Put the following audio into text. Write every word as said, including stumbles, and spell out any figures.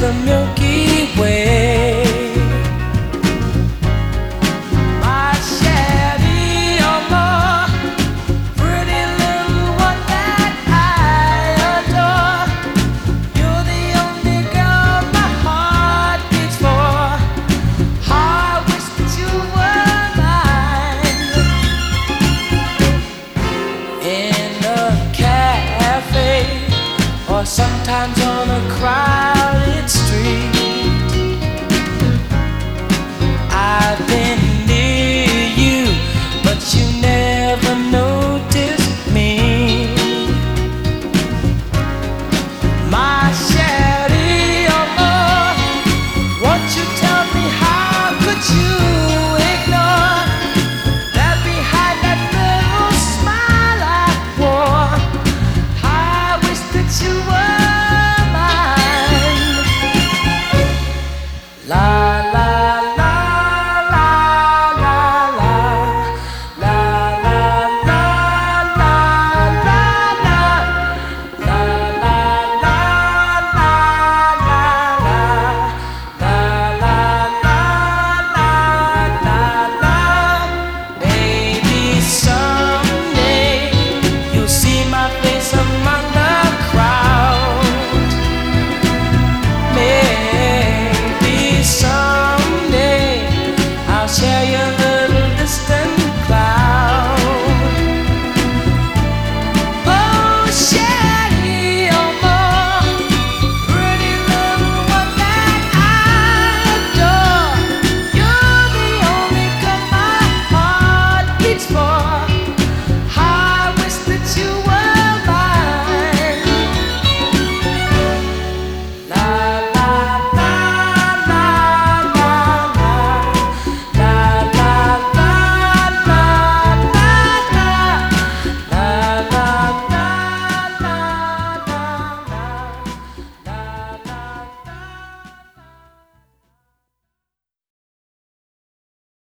the Milky Way. My Chevy Amour, pretty little one that I adore. You're the only girl my heart beats for. I wish that you were mine. In a cafe, or sometimes on a crowded street,